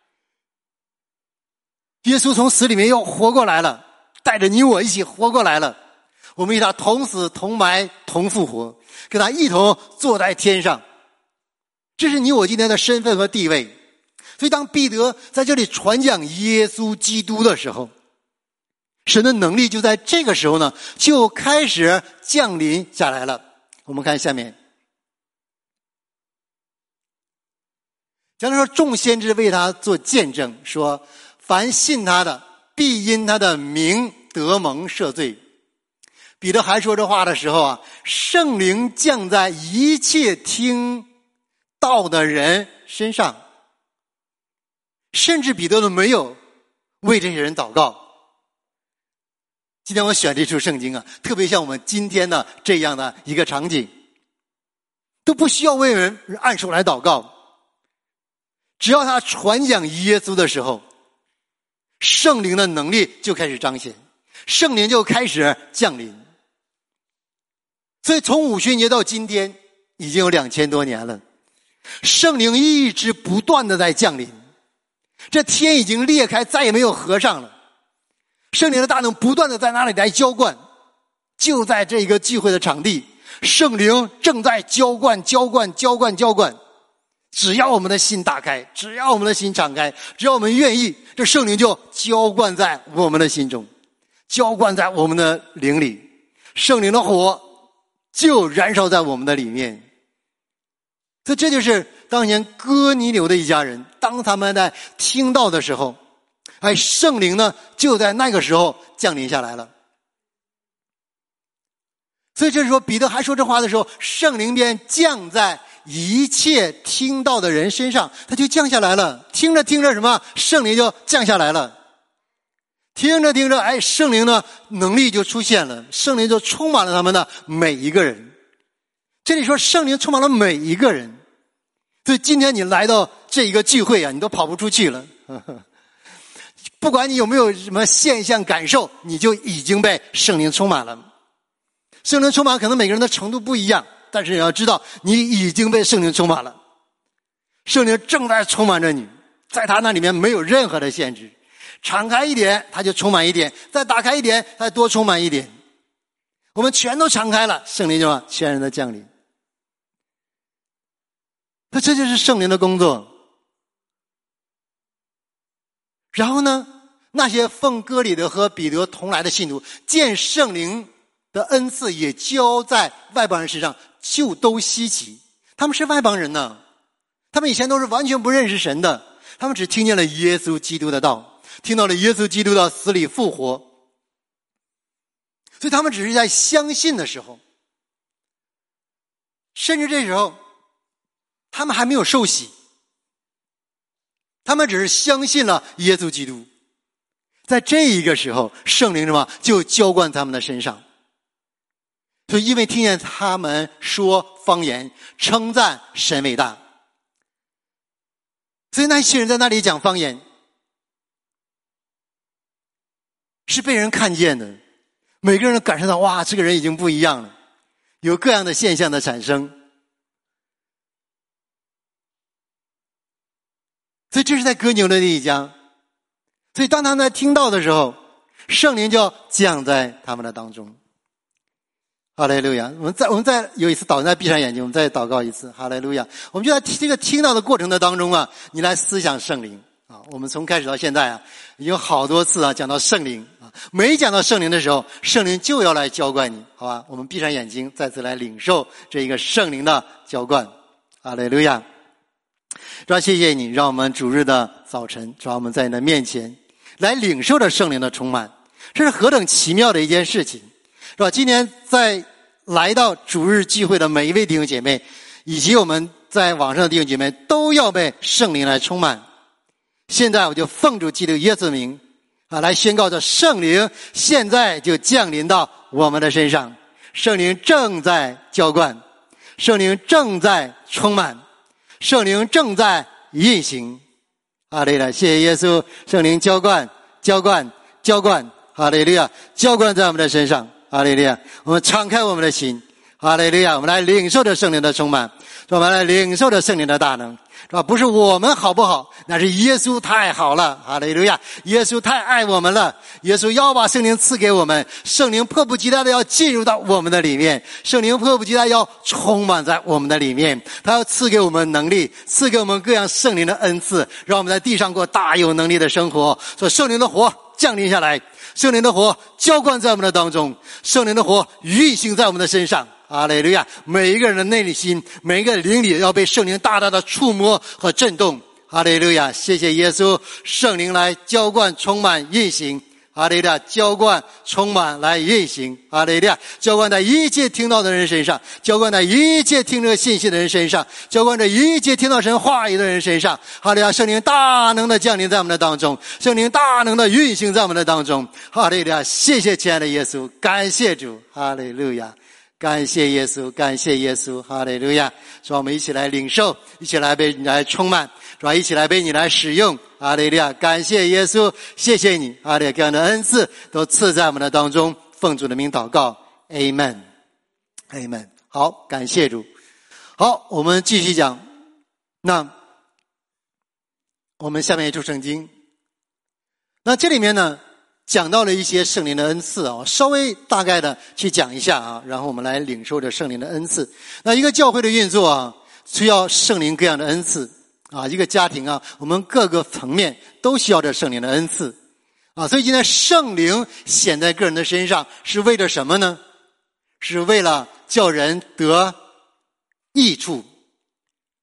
耶稣从死里面又活过来了，带着你我一起活过来了。我们与他同死同埋同复活，跟他一同坐在天上。这是你我今天的身份和地位。所以当彼得在这里传讲耶稣基督的时候，神的能力就在这个时候呢就开始降临下来了。我们看下面，讲到说众先知为他做见证，说凡信他的必因他的名得蒙赦罪。彼得还说这话的时候啊，圣灵降在一切听道的人身上，甚至彼得都没有为这些人祷告。今天我选这处圣经啊，特别像我们今天的这样的一个场景，都不需要为人按手来祷告，只要他传讲耶稣的时候，圣灵的能力就开始彰显，圣灵就开始降临。所以从五旬节到今天已经有两千多年了，圣灵一直不断的在降临，这天已经裂开，再也没有合上了。圣灵的大能不断的在那里来浇灌，就在这一个聚会的场地，圣灵正在浇灌浇灌浇灌浇灌。只要我们的心打开，只要我们的心敞开，只要我们愿意，这圣灵就浇灌在我们的心中，浇灌在我们的灵里，圣灵的火就燃烧在我们的里面。所以这就是当年哥尼流的一家人，当他们在听到的时候，哎，圣灵呢就在那个时候降临下来了。所以这时候彼得还说这话的时候，圣灵便降在一切听到的人身上，他就降下来了。听着听着什么，圣灵就降下来了。听着听着，哎，圣灵的能力就出现了，圣灵就充满了他们的每一个人。这里说圣灵充满了每一个人，所以今天你来到这一个聚会啊，你都跑不出去了。不管你有没有什么现象感受，你就已经被圣灵充满了。圣灵充满可能每个人的程度不一样，但是你要知道你已经被圣灵充满了。圣灵正在充满着你，在他那里面没有任何的限制，敞开一点他就充满一点，再打开一点再多充满一点，我们全都敞开了，圣灵就全然的降临。那这就是圣灵的工作。然后呢，那些奉哥里的和彼得同来的信徒，见圣灵的恩赐也交在外邦人身上，就都稀奇。他们是外邦人呢，他们以前都是完全不认识神的，他们只听见了耶稣基督的道，听到了耶稣基督的死里复活，所以他们只是在相信的时候，甚至这时候他们还没有受洗，他们只是相信了耶稣基督。在这一个时候，圣灵什么就浇灌他们的身上。所以因为听见他们说方言，称赞神伟大，所以那些人在那里讲方言是被人看见的，每个人都感受到，哇，这个人已经不一样了，有各样的现象的产生。所以这是在哥尼流的一家，所以当他们在听到的时候，圣灵就降在他们的当中。哈利路亚！我们再我们再有一次祷告，再闭上眼睛，我们再祷告一次。哈利路亚！我们就在这个听到的过程的当中啊，你来思想圣灵啊。我们从开始到现在啊，已经好多次啊讲到圣灵啊。每讲到圣灵的时候，圣灵就要来浇灌你，好吧？我们闭上眼睛，再次来领受这一个圣灵的浇灌。哈利路亚！主啊，谢谢你，让我们主日的早晨，主啊，我们在你的面前来领受着圣灵的充满，这是何等奇妙的一件事情，是吧？今天在来到主日聚会的每一位弟兄姐妹，以及我们在网上的弟兄姐妹，都要被圣灵来充满。现在我就奉主基督耶稣名啊，来宣告着圣灵现在就降临到我们的身上，圣灵正在浇灌，圣灵正在充满，圣灵正在运行。哈利路亚！谢谢耶稣，圣灵浇灌浇灌浇灌，哈利路亚！浇灌在我们的身上，哈利路亚！我们敞开我们的心，哈利路亚！我们来领受着圣灵的充满，我们来领受着圣灵的大能，是吧？不是我们好不好，那是耶稣太好了，哈利路亚！耶稣太爱我们了，耶稣要把圣灵赐给我们，圣灵迫不及待的要进入到我们的里面，圣灵迫不及待要充满在我们的里面，他要赐给我们能力，赐给我们各样圣灵的恩赐，让我们在地上过大有能力的生活。所以圣灵的火降临下来，圣灵的火浇灌在我们的当中，圣灵的火运行在我们的身上。哈利路亚！每一个人的内心，每一个灵里要被圣灵大大的触摸和震动。哈利路亚！谢谢耶稣，圣灵来浇灌充满运行。哈利路亚！浇灌充满来运行。哈利路亚！浇灌在一切听到的人身上，浇灌在一切听着信息的人身上，浇灌在一切听到神话语的人身上。哈利路亚！圣灵大能的降临在我们的当中，圣灵大能的运行在我们的当中。哈利路亚！谢谢亲爱的耶稣，感谢主。哈利路亚！感谢耶稣，感谢耶稣，哈利路亚！说我们一起来领受，一起来被你来充满，是吧？一起来被你来使用，哈利路亚！感谢耶稣，谢谢你，哈利路亚！各样的恩赐都赐在我们的当中，奉主的名祷告 ，Amen，Amen。Amen。好，感谢主。好，我们继续讲。那我们下面一处圣经，那这里面呢，讲到了一些圣灵的恩赐啊，稍微大概的去讲一下啊，然后我们来领受着圣灵的恩赐。那一个教会的运作啊，需要圣灵各样的恩赐啊，一个家庭啊，我们各个层面都需要着圣灵的恩赐啊。所以今天圣灵显在个人的身上是为了什么呢？是为了叫人得益处，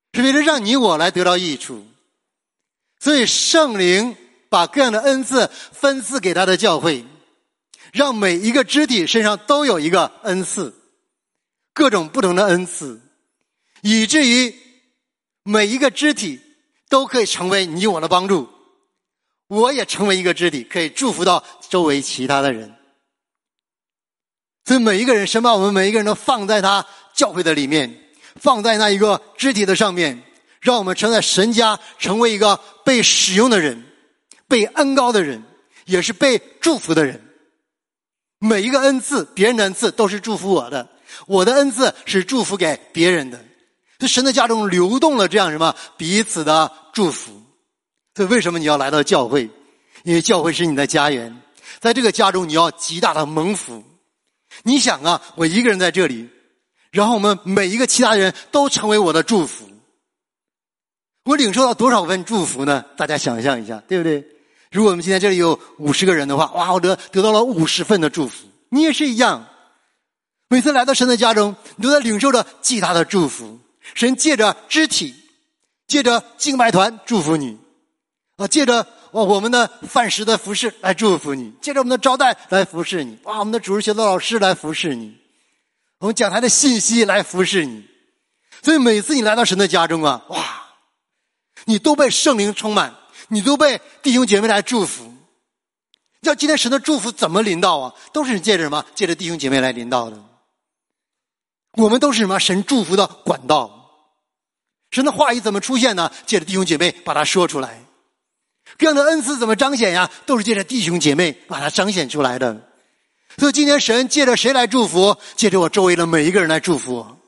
是为了让你我来得到益处。所以圣灵把各样的恩赐分赐给他的教会，让每一个肢体身上都有一个恩赐，各种不同的恩赐，以至于每一个肢体都可以成为你我的帮助，我也成为一个肢体，可以祝福到周围其他的人。所以每一个人，神把我们每一个人都放在他教会的里面，放在那一个肢体的上面，让我们成在神家，成为一个被使用的人，被恩膏的人，也是被祝福的人。每一个恩赐，别人的恩赐都是祝福我的，我的恩赐是祝福给别人的。所以神的家中流动了这样什么彼此的祝福。所以为什么你要来到教会？因为教会是你的家园，在这个家中你要极大的蒙福。你想啊，我一个人在这里，然后我们每一个其他人都成为我的祝福，我领受到多少份祝福呢？大家想象一下，对不对？如果我们今天这里有五十个人的话，哇，我得得到了五十份的祝福。你也是一样，每次来到神的家中，你都在领受着极大的祝福。神借着肢体，借着敬拜团祝福你啊，借着我们的饭食的服侍来祝福你，借着我们的招待来服侍你，哇，我们的主日学的老师来服侍你，我们讲台的信息来服侍你。所以每次你来到神的家中啊，哇，你都被圣灵充满，你都被弟兄姐妹来祝福。要今天神的祝福怎么临到啊？都是借着什么？借着弟兄姐妹来临到的。我们都是什么？神祝福的管道。神的话语怎么出现呢？借着弟兄姐妹把它说出来。各样的恩赐怎么彰显呀？都是借着弟兄姐妹把它彰显出来的。所以今天神借着谁来祝福？借着我周围的每一个人来祝福我。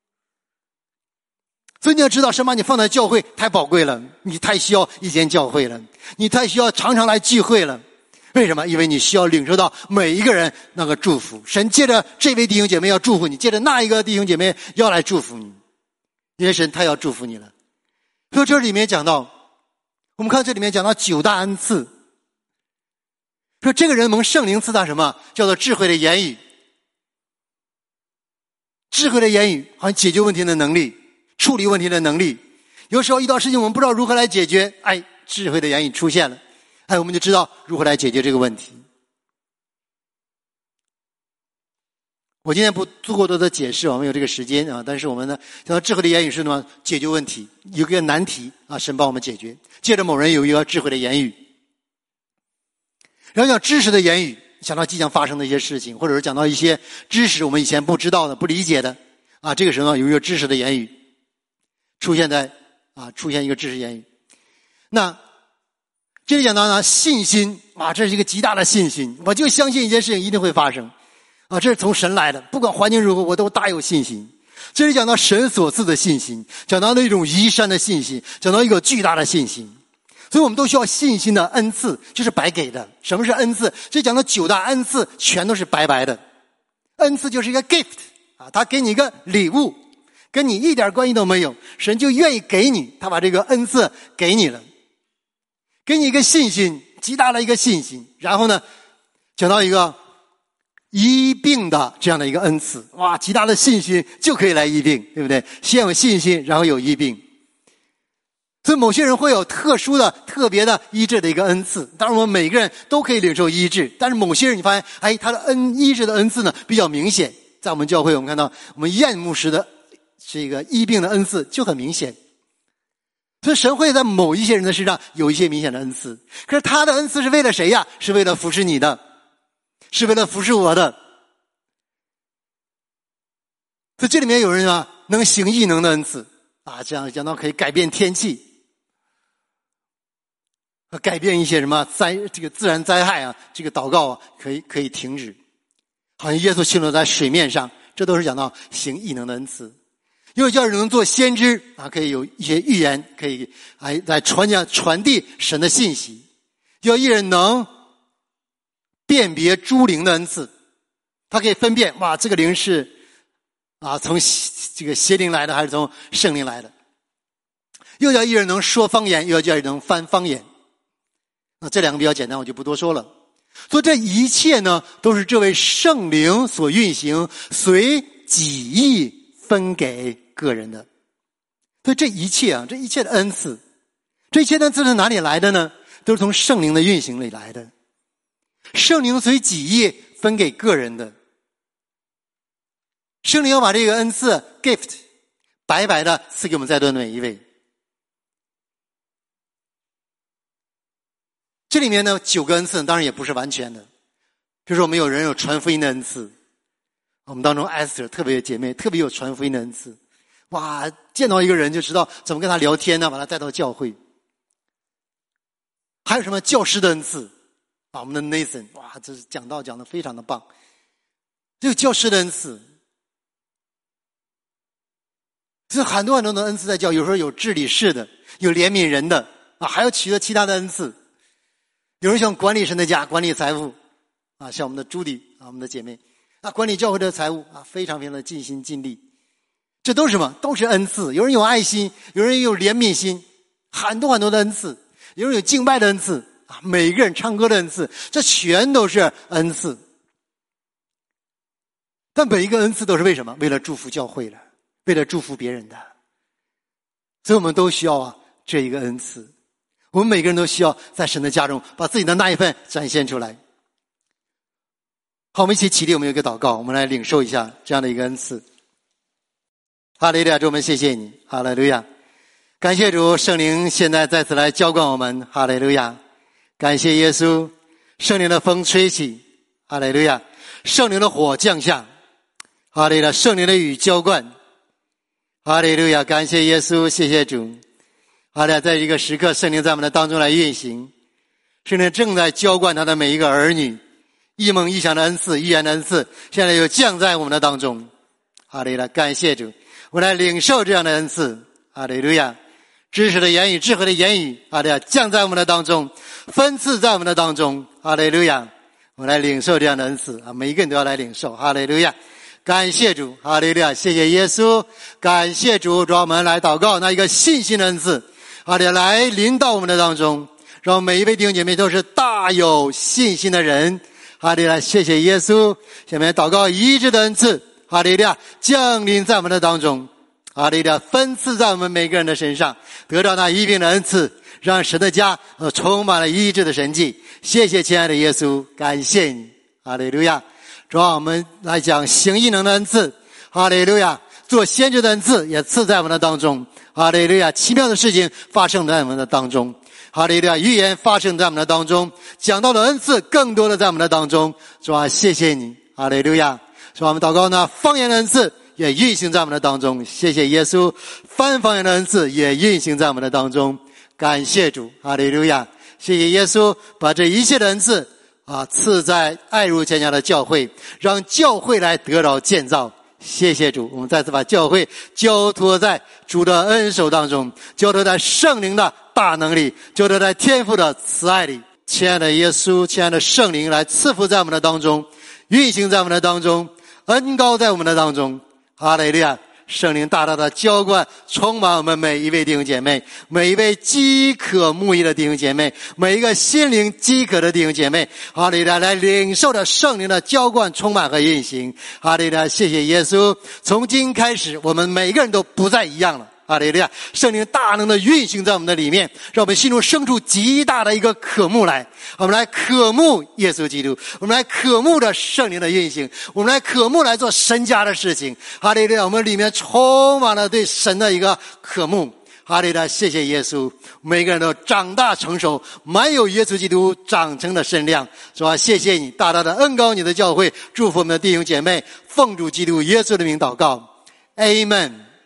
所以你要知道，神把你放在教会太宝贵了，你太需要一间教会了，你太需要常常来聚会了。为什么？因为你需要领受到每一个人那个祝福。神借着这位弟兄姐妹要祝福你，借着那一个弟兄姐妹要来祝福你，因为神他要祝福你了。所以这里面讲到，我们看这里面讲到九大恩赐，说这个人蒙圣灵赐他什么？叫做智慧的言语。智慧的言语好像解决问题的能力，处理问题的能力。有时候遇到事情我们不知道如何来解决，哎，智慧的言语出现了，哎，我们就知道如何来解决这个问题。我今天不做过多的解释，我们有这个时间啊。但是我们呢，讲到智慧的言语是什么？解决问题，有个难题啊，神帮我们解决。借着某人有一个智慧的言语，然后讲知识的言语，想到即将发生的一些事情，或者是讲到一些知识我们以前不知道的、不理解的啊，这个时候呢，有一个知识的言语出现在啊，出现一个知识言语。那这里讲到呢，信心啊，这是一个极大的信心，我就相信一件事情一定会发生。啊，这是从神来的，不管环境如何，我都大有信心。这里讲到神所赐的信心，讲到那种移山的信心，讲到一个巨大的信心。所以我们都需要信心的恩赐，就是白给的。什么是恩赐？这讲到九大恩赐，全都是白白的。恩赐就是一个 gift 啊，他给你一个礼物，跟你一点关系都没有，神就愿意给你，他把这个恩赐给你了，给你一个信心，极大的一个信心。然后呢，讲到一个医病的这样的一个恩赐，哇，极大的信心就可以来医病，对不对？先有信心，然后有医病。所以某些人会有特殊的、特别的医治的一个恩赐。当然，我们每个人都可以领受医治，但是某些人你发现，哎，他的恩医治的恩赐呢比较明显。在我们教会，我们看到我们燕牧师的这个医病的恩赐就很明显。所以神会在某一些人的身上有一些明显的恩赐，可是他的恩赐是为了谁呀？是为了服侍你的，是为了服侍我的。所以这里面有人啊，能行异能的恩赐啊，这样讲到可以改变天气，改变一些什么灾这个自然灾害啊，这个祷告啊可以可以停止。好像耶稣行走在水面上，这都是讲到行异能的恩赐。又叫人能做先知啊，可以有一些预言，可以哎来传讲传递神的信息。要一人能辨别诸灵的恩赐，他可以分辨哇，这个灵是啊从这个邪灵来的还是从圣灵来的。又叫一人能说方言，又要叫一人能翻方言。那这两个比较简单，我就不多说了。所以这一切呢，都是这位圣灵所运行，随己意分给个人的。 所以这一切啊，这一切的恩赐，这一切的恩赐是哪里来的呢？都是从圣灵的运行里来的。圣灵随己意分给个人的，圣灵要把这个恩赐 gift 白白的赐给我们在座的每一位。这里面呢，九个恩赐当然也不是完全的，比如说我们有人有传福音的恩赐，我们当中 Esther 特别姐妹特别有传福音的恩赐，哇，见到一个人就知道怎么跟他聊天呢，把他带到教会。还有什么教师的恩赐啊，我们的 Nathan， 哇，这是讲道讲得非常的棒，这有教师的恩赐。这很多很多的恩赐在教，有时候有治理事的，有怜悯人的啊，还要取得其他的恩赐。有人想管理神的家，管理财富啊，像我们的朱迪啊，我们的姐妹啊，管理教会的财务啊，非常非常的尽心尽力。这都是什么？都是恩赐。有人有爱心，有人有怜悯心，很多很多的恩赐。有人有敬拜的恩赐啊，每个人唱歌的恩赐，这全都是恩赐。但每一个恩赐都是为什么？为了祝福教会的，为了祝福别人的。所以我们都需要啊这一个恩赐。我们每个人都需要在神的家中把自己的那一份展现出来。好，我们一起起立，我们有一个祷告，我们来领受一下这样的一个恩赐。哈利路亚，主，我们谢谢你，哈利路亚，感谢主，圣灵现在再次来浇灌我们，哈利路亚，感谢耶稣，圣灵的风吹起，哈利路亚，圣灵的火降下，哈利路亚，圣灵的雨浇灌，哈利路亚，感谢耶稣，谢谢主。好的，在一个时刻，圣灵在我们的当中来运行，圣灵正在浇灌他的每一个儿女，异梦异象的恩赐，预言的恩赐，现在又降在我们的当中。哈利路亚，感谢主，我来领受这样的恩赐。哈利路亚，知识的言语，智慧的言语，哈利路亚，降在我们的当中，分赐在我们的当中。哈利路亚，我来领受这样的恩赐啊，每一个人都要来领受。哈利路亚。感谢主，哈利路亚，谢谢耶稣，感谢主，让我们来祷告那一个信心的恩赐。哈利路亚，来临到我们的当中，让每一位弟兄姐妹都是大有信心的人。哈利路亚，谢谢耶稣。下面祷告医治的恩赐，哈利路亚，降临在我们的当中，哈利路亚，分赐在我们每个人的身上，得到那医病的恩赐，让神的家呃充满了医治的神迹。谢谢亲爱的耶稣，感谢你，哈利路亚。主啊，我们来讲行异能的恩赐，哈利路亚，做先知的恩赐也赐在我们的当中。哈利路亚，奇妙的事情发生在我们的当中。哈利路亚，预言发生在我们的当中，讲到的恩赐更多的在我们的当中。主啊，谢谢你，哈利路亚。主啊，我们祷告呢，方言的恩赐也运行在我们的当中。谢谢耶稣，翻方言的恩赐也运行在我们的当中。感谢主，哈利路亚。谢谢耶稣，把这一切的恩赐啊赐在爱如千家的教会，让教会来得到建造。谢谢主，我们再次把教会交托在主的恩手当中，交托在圣灵的大能力，交托在天父的慈爱里。亲爱的耶稣，亲爱的圣灵来赐福在我们的当中，运行在我们的当中，恩膏在我们的当中。哈利路亚，圣灵大大的浇灌充满我们每一位弟兄姐妹，每一位饥渴慕义的弟兄姐妹，每一个心灵饥渴的弟兄姐妹。哈利路亚，来领受着圣灵的浇灌充满和运行。哈利路亚，谢谢耶稣，从今开始我们每个人都不再一样了。哈利路亚，圣灵大能的运行在我们的里面，让我们心中生出极大的一个渴慕来。我们来渴慕耶稣基督，我们来渴慕着圣灵的运行，我们来渴慕来做神家的事情。哈利路亚，我们里面充满了对神的一个渴慕。哈利路亚，谢谢耶稣，每个人都长大成熟，满有耶稣基督长成的身量。是吧？谢谢你大大的恩膏你的教会，祝福我们的弟兄姐妹，奉主基督耶稣的名祷告 Amen。